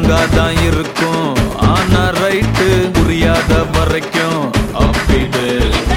ராங்காதான் இருக்கும். ஆனா ரைட்டு புரியாத வரைக்கும் அப்பிடு.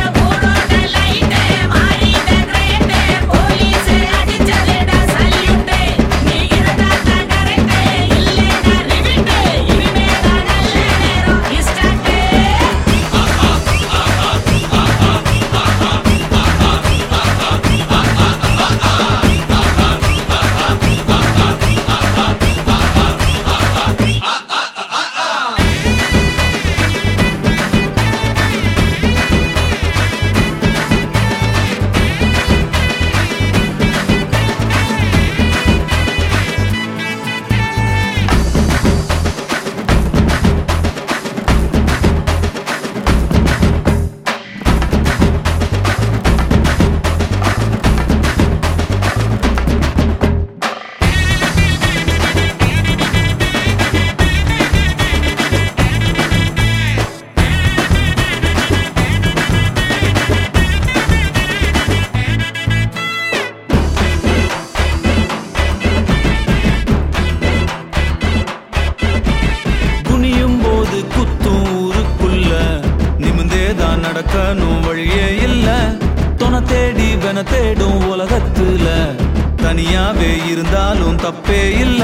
நடக்கணும் வழியே இல்ல. தொன தேடி வென தேடும் உலகத்துல தனியாவே இருந்தாலும் தப்பே இல்ல.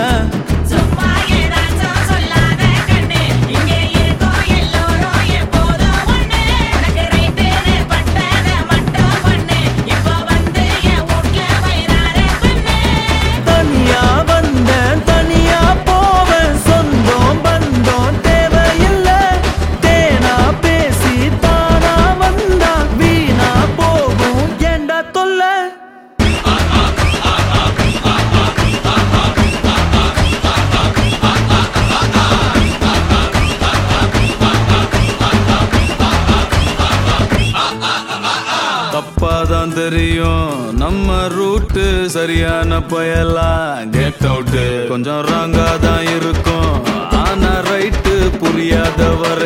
தனியா வந்தேன் தனியா போவேன், சொந்தம் பந்தம் தேவையில்ல. தேனா பேசி தானா வந்தா வீணா போகும் ஏண்டா தொல்ல. தப்பாதான் தெரியும் நம்ம ரூட்டு, சரியான பயலா கெட் அவுட். கொஞ்சம் ராங்காதான் இருக்கும் ஆனா ரைட்டு புரியாத வரை